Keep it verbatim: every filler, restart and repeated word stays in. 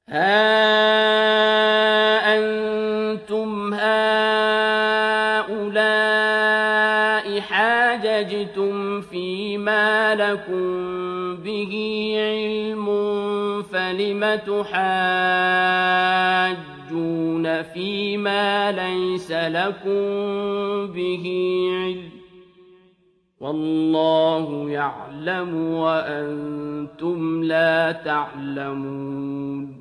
هَا أَنتُمْ هَٰؤُلَاءِ حَاجَجْتُمْ فِيمَا لَكُم بِهِ عِلْمٌ فَلِمَ تُحَاجُّونَ فِيمَا لَيْسَ لَكُم بِهِ عِلْمٌ ۚ وَاللَّهُ يَعْلَمُ وَأَنتُمْ لَا تَعْلَمُونَ